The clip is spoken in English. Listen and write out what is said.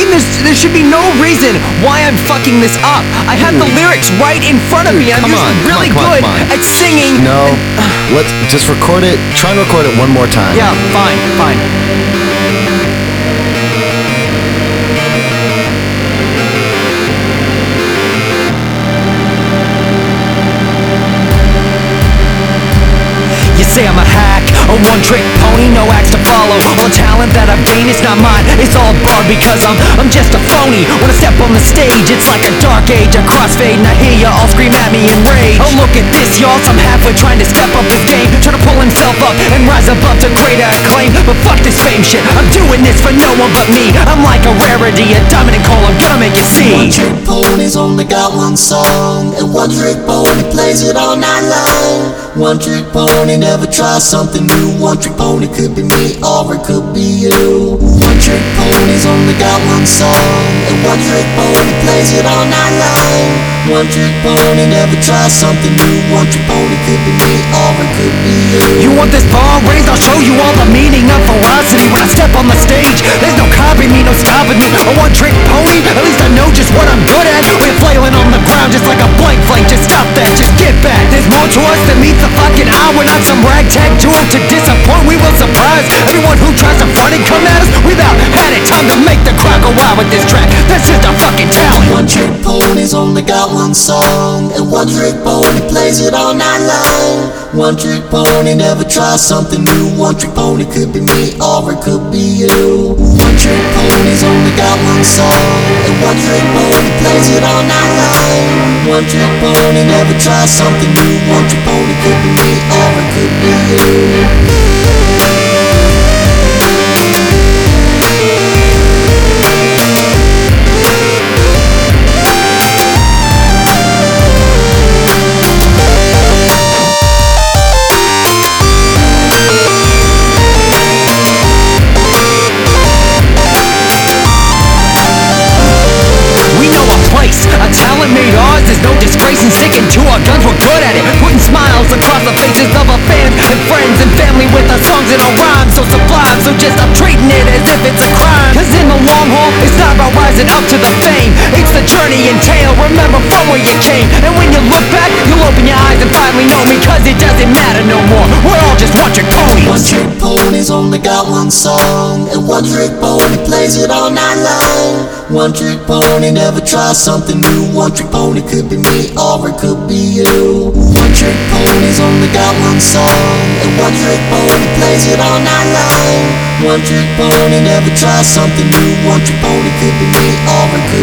there should be no reason why I'm fucking this up. I have the lyrics right in front of me. I'm usually really good at singing. No, let's just record it. Try and record it one more time. Yeah, fine. You say I'm a hack, a one-trick pony, no acts to follow. All the talent that I've gained is not mine, it's all borrowed because I'm just a phony. When I step on the stage, it's like a dark age, a crossfade, and I hear ya all scream at me in rage. Oh, look at this, y'all, some halfway trying to step up his game, trying to pull himself up and rise above to greater acclaim. But fuck this fame shit, I'm doing this for no one but me. I'm like a rarity, a diamond and coal, I'm gonna make you see. One-trick pony's only got one song, and one-trick pony plays it all night long. One-trick pony never tries something new. One-trick pony could be me or it could be you. One-trick pony's only got one song, and one-trick pony plays it all night long. One-trick pony never tries something new. One-trick pony could be me or it could be you. You want this bar raised? I'll show you all the meaning of velocity. When I step on the stage, there's no copying me, no stopping me. A one-trick pony, at least I know just what I'm good at. We're flailing on the ground just like a blank flame. Just stop that, just get back. There's more to us than meets the fucking eye. We're not some ragtag duo to disappoint. We will surprise everyone who tries to front and come at us. We've had it, time to make the crowd go wild with this track. That's just our fucking talent. One-trick pony's only got one song, and one-trick pony plays it all night long. One-trick pony never tries something new. One-trick pony could be me or it could be you. One-trick pony's only got one song, and one-trick pony plays it all night long. One-trick pony never tries something new. One-trick pony could be me or it could be you. Talent made ours, there's no disgrace in sticking to our guns, we're good at it. Putting smiles across the faces of our fans and friends and family with our songs and our rhymes so sublime. So just stop treating it as if it's a crime, cause in the long haul, it's not about rising up to the fame. It's the journey entailed, remember from where you came. And when you look back, you'll open your eyes and finally know me, cause it doesn't matter no more. We're all just one-trick ponies. One-trick pony's only got one song, and one-trick pony plays it all night long. One-trick pony never tries something new. One-trick pony could be me or it could be you. One-trick pony's only got one song, and one-trick pony plays it all night long. One-trick pony never tries something new. One-trick pony could be me or it could